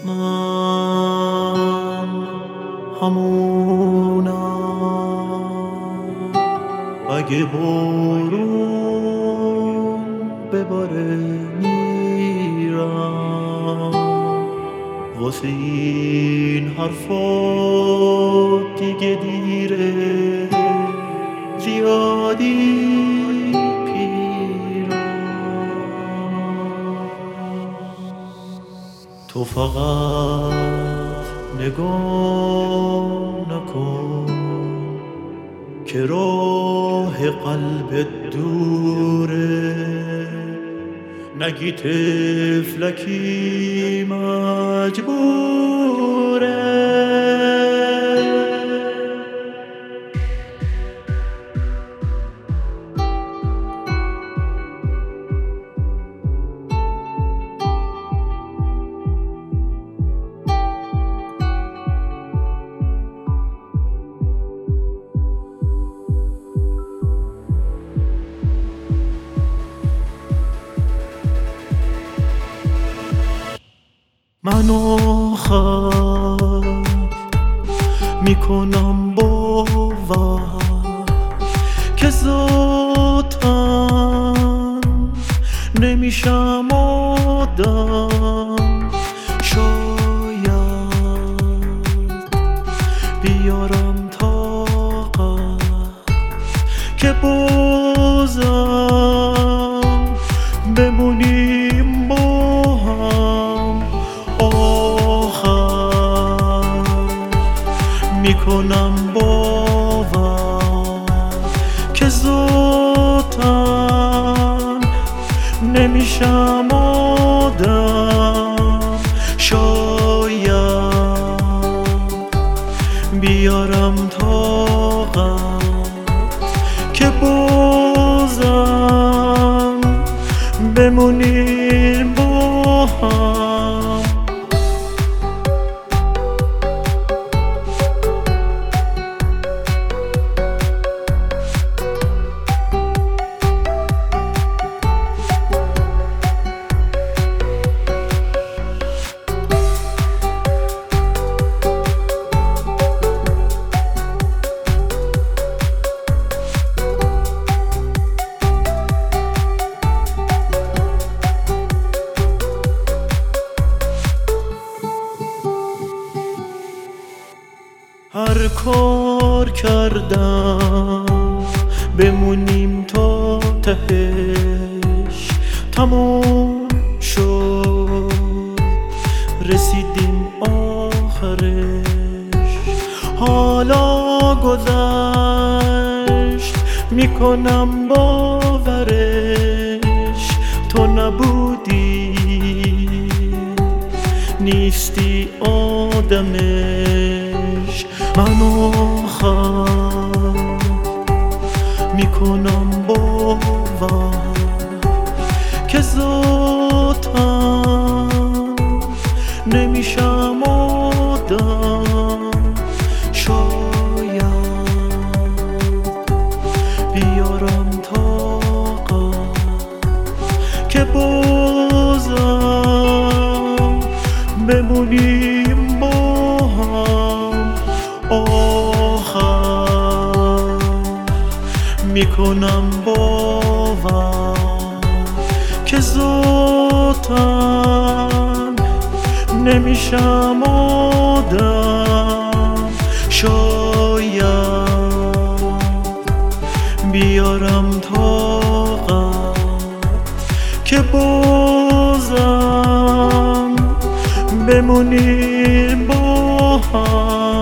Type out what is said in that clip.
من همونم اگه بارون بباره میرم واسه این حرفات دیگه دیره زیادی تو فقط نگاه نکن که راه قلبت دوره نگی طفلکی مجبوره من آخر میکنم باور که ذاتاً نمیشم آدم شاید بیارم طاقت که بازم بمونیم با هم آخر میکنم باور که ذاتاً نمیشم آدم شاید بیارم طاقت که بازم بمونیم با هم هر کار کردم بمونیم تا تهش تموم شد رسیدیم آخرش حالا گذشت میکنم باورش تو نبودی نیستی آدمش من آخر میکنم باور که ذاتاً نمیشم آدم شاید بیارم طاقت که بازم بمونیم با هم آخر میکنم باور که ذاتاً نمیشم آدم شاید بیارم طاقت که بازم بمونیم با هم